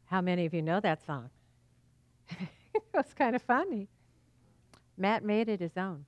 How many of you know that song? It was kind of funny. Matt made it his own.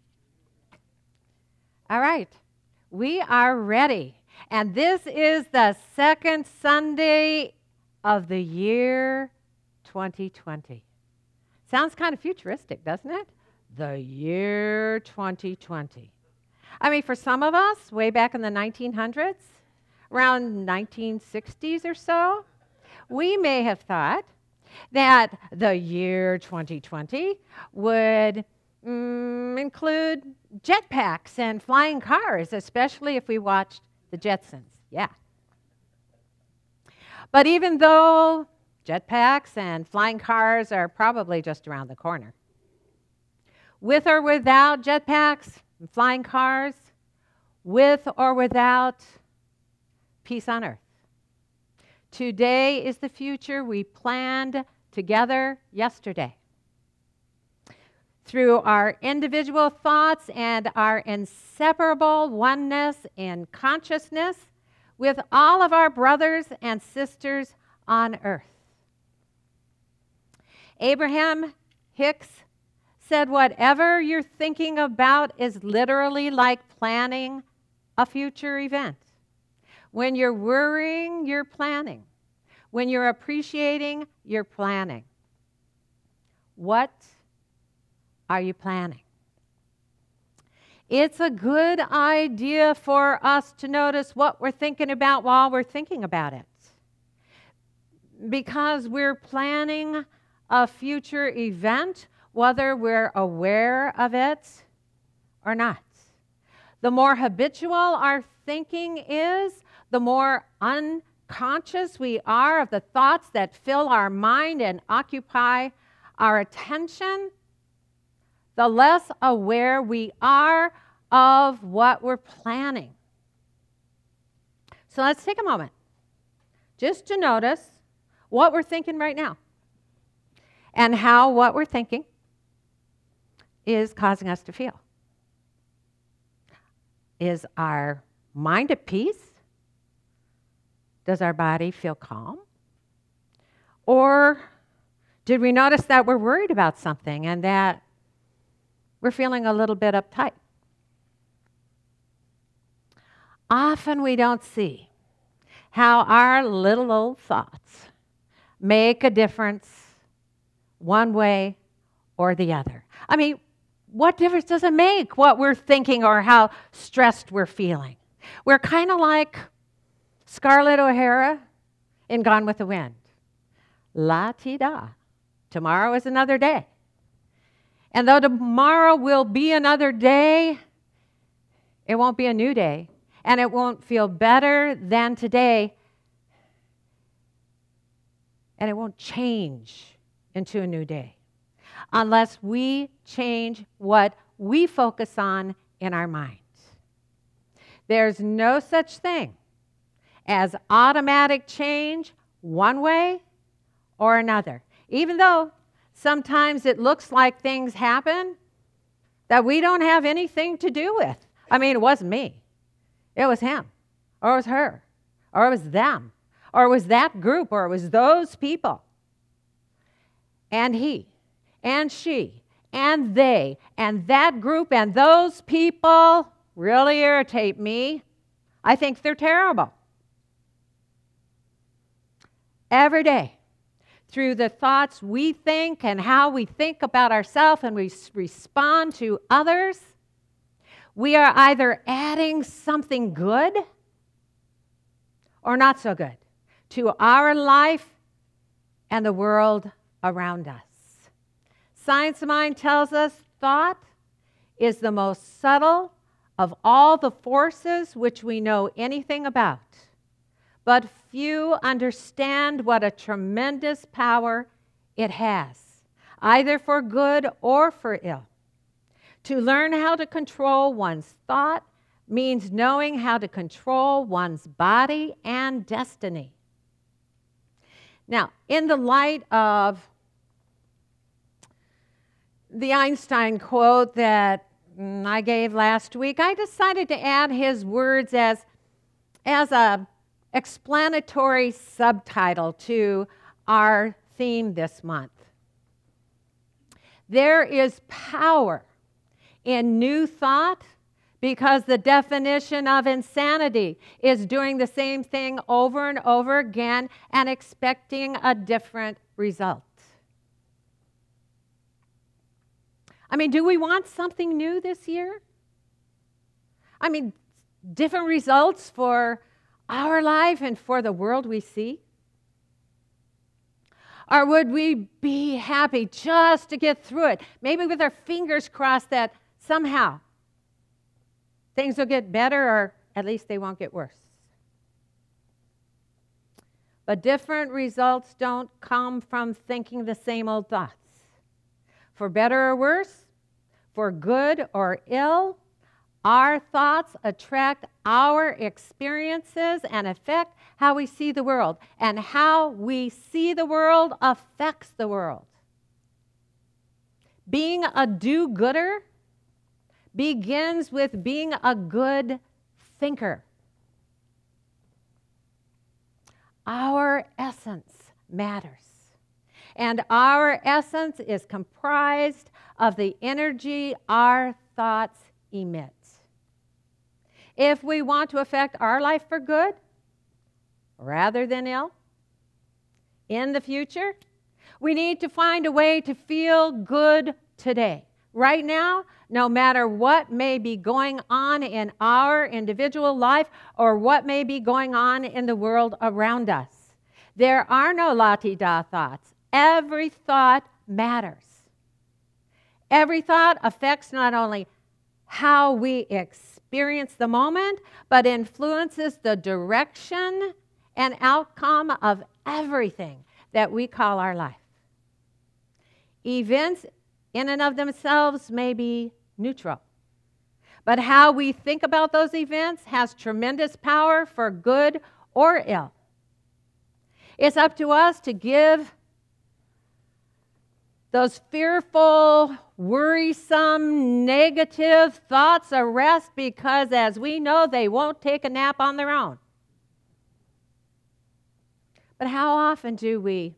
All right, we are ready. And this is the second Sunday of the year 2020. Sounds kind of futuristic, doesn't it? The year 2020. I mean, for some of us, way back in the 1900s, around 1960s or so, we may have thought that the year 2020 would include jetpacks and flying cars, especially if we watched the Jetsons. Yeah. But even though jetpacks and flying cars are probably just around the corner, with or without jetpacks and flying cars, with or without peace on earth, today is the future we planned together yesterday. Through our individual thoughts and our inseparable oneness in consciousness with all of our brothers and sisters on earth. Abraham Hicks said, whatever you're thinking about is literally like planning a future event. When you're worrying, you're planning. When you're appreciating, you're planning. What are you planning? It's a good idea for us to notice what we're thinking about while we're thinking about it. Because we're planning a future event, whether we're aware of it or not. The more habitual our thinking is, the more unconscious we are of the thoughts that fill our mind and occupy our attention, the less aware we are of what we're planning. So let's take a moment just to notice what we're thinking right now and how what we're thinking is causing us to feel. Is our mind at peace? Does our body feel calm? Or did we notice that we're worried about something and that we're feeling a little bit uptight? Often we don't see how our little old thoughts make a difference one way or the other. I mean, what difference does it make what we're thinking or how stressed we're feeling? We're kind of like Scarlett O'Hara in Gone with the Wind. La-ti-da. Tomorrow is another day. And though tomorrow will be another day, it won't be a new day. And it won't feel better than today. And it won't change into a new day unless we change what we focus on in our minds. There's no such thing as automatic change one way or another. Even though sometimes it looks like things happen that we don't have anything to do with. I mean, it wasn't me. It was him, or it was her, or it was them, or it was that group, or it was those people. And he, and she, and they, and that group, and those people really irritate me. I think they're terrible. Every day, through the thoughts we think and how we think about ourselves and we respond to others, we are either adding something good or not so good to our life and the world around us. Science of Mind tells us thought is the most subtle of all the forces which we know anything about. But few understand what a tremendous power it has, either for good or for ill. To learn how to control one's thought means knowing how to control one's body and destiny. Now, in the light of the Einstein quote that I gave last week, I decided to add his words as a explanatory subtitle to our theme this month. There is power in new thought because the definition of insanity is doing the same thing over and over again and expecting a different result. I mean, do we want something new this year? I mean, different results for our life and for the world we see? Or would we be happy just to get through it? Maybe with our fingers crossed that somehow things will get better, or at least they won't get worse. But different results don't come from thinking the same old thoughts. For better or worse, for good or ill, our thoughts attract our experiences and affect how we see the world. And how we see the world affects the world. Being a do-gooder begins with being a good thinker. Our essence matters. And our essence is comprised of the energy our thoughts emit. If we want to affect our life for good rather than ill in the future, we need to find a way to feel good today. Right now, no matter what may be going on in our individual life or what may be going on in the world around us, there are no la-ti-da thoughts. Every thought matters. Every thought affects not only how we experience the moment, but influences the direction and outcome of everything that we call our life. Events in and of themselves may be neutral, but how we think about those events has tremendous power for good or ill. It's up to us to give those fearful, worrisome, negative thoughts a rest, because as we know, they won't take a nap on their own. But how often do we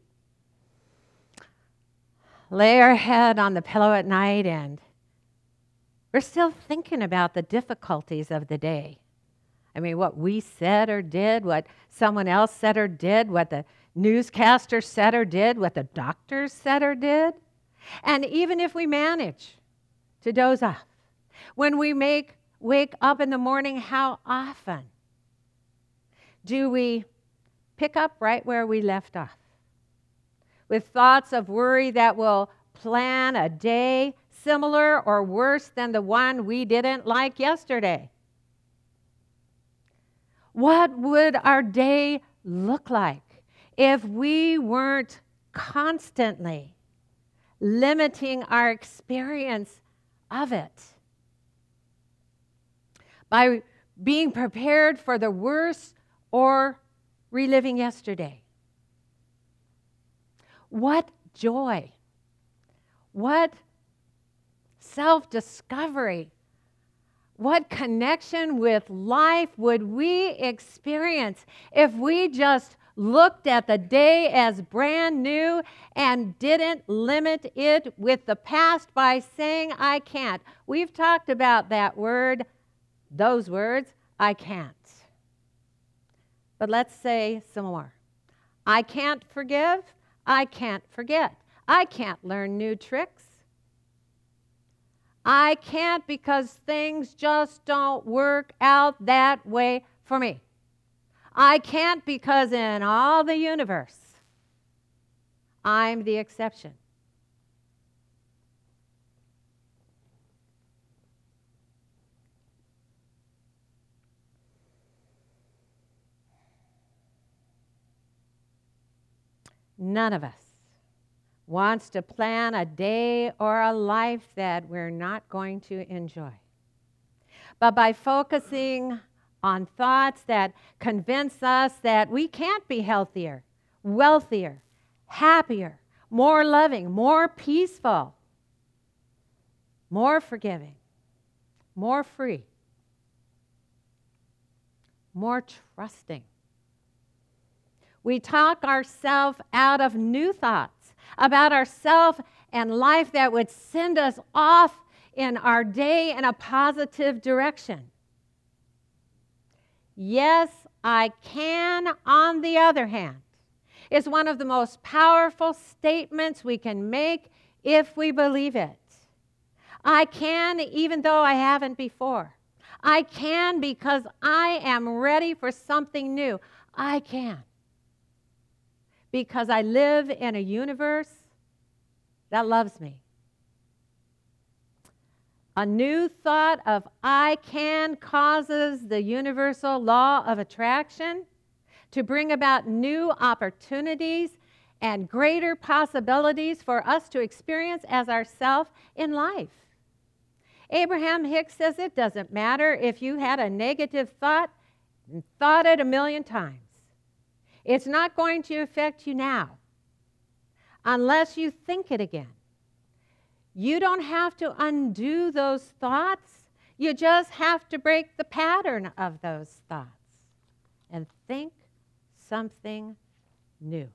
lay our head on the pillow at night and we're still thinking about the difficulties of the day? I mean, what we said or did, what someone else said or did, what the newscaster said or did, what the doctors said or did. And even if we manage to doze off, when we wake up in the morning, how often do we pick up right where we left off? With thoughts of worry that will plan a day similar or worse than the one we didn't like yesterday. What would our day look like if we weren't constantly limiting our experience of it? By being prepared for the worst or reliving yesterday. What joy, what self-discovery, what connection with life would we experience if we just looked at the day as brand new and didn't limit it with the past by saying, I can't. We've talked about that word, those words, I can't. But let's say some more. I can't forgive. I can't forget. I can't learn new tricks. I can't because things just don't work out that way for me. I can't because in all the universe, I'm the exception. None of us wants to plan a day or a life that we're not going to enjoy. But by focusing on thoughts that convince us that we can't be healthier, wealthier, happier, more loving, more peaceful, more forgiving, more free, more trusting, We talk ourselves out of new thoughts about ourselves and life that would send us off in our day in a positive direction. Yes, I can, on the other hand, is one of the most powerful statements we can make if we believe it. I can even though I haven't before. I can because I am ready for something new. I can. Because I live in a universe that loves me. A new thought of I can causes the universal law of attraction to bring about new opportunities and greater possibilities for us to experience as ourselves in life. Abraham Hicks says it doesn't matter if you had a negative thought and thought it 1,000,000 times. It's not going to affect you now unless you think it again. You don't have to undo those thoughts. You just have to break the pattern of those thoughts and think something new.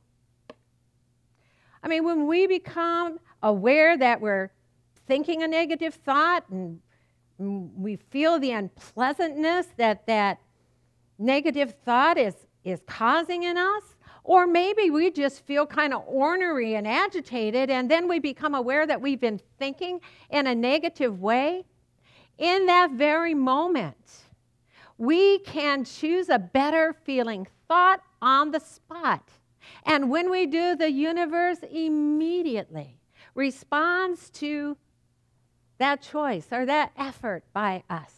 I mean, when we become aware that we're thinking a negative thought and we feel the unpleasantness that that negative thought is causing in us, or maybe we just feel kind of ornery and agitated, and then we become aware that we've been thinking in a negative way, in that very moment, we can choose a better feeling thought on the spot. And when we do, the universe immediately responds to that choice or that effort by us.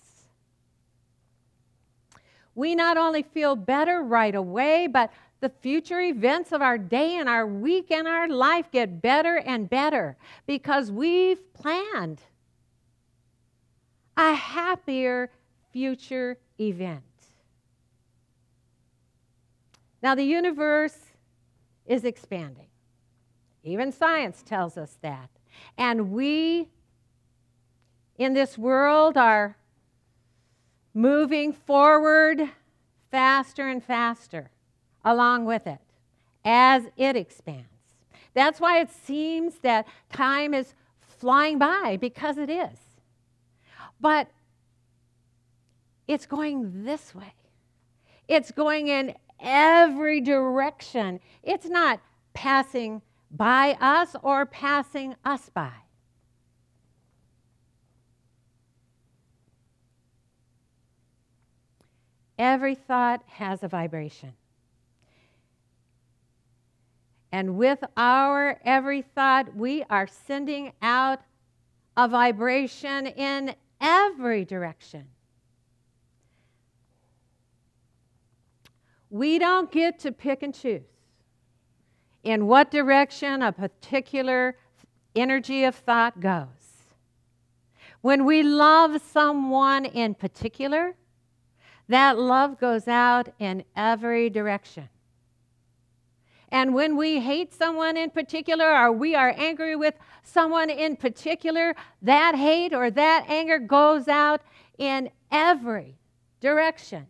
We not only feel better right away, but the future events of our day and our week and our life get better and better because we've planned a happier future event. Now, the universe is expanding. Even science tells us that. And we in this world are moving forward faster and faster along with it as it expands. That's why it seems that time is flying by, because it is. But it's going this way. It's going in every direction. It's not passing by us or passing us by. Every thought has a vibration. And with our every thought, we are sending out a vibration in every direction. We don't get to pick and choose in what direction a particular energy of thought goes. When we love someone in particular, that love goes out in every direction. And when we hate someone in particular, or we are angry with someone in particular, that hate or that anger goes out in every direction.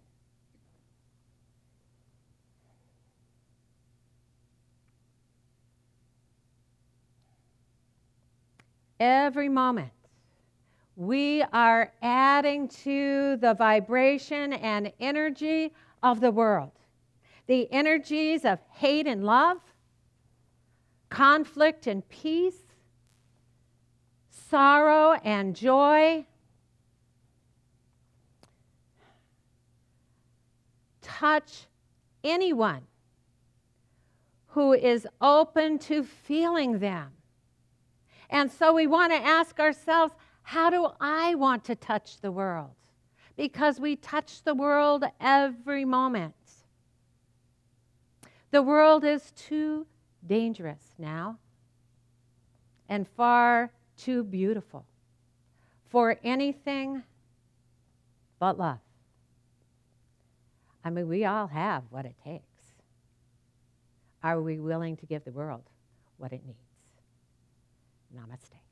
Every moment, we are adding to the vibration and energy of the world. The energies of hate and love, conflict and peace, sorrow and joy, touch anyone who is open to feeling them. And so we want to ask ourselves, how do I want to touch the world? Because we touch the world every moment. The world is too dangerous now and far too beautiful for anything but love. I mean, we all have what it takes. Are we willing to give the world what it needs? Namaste.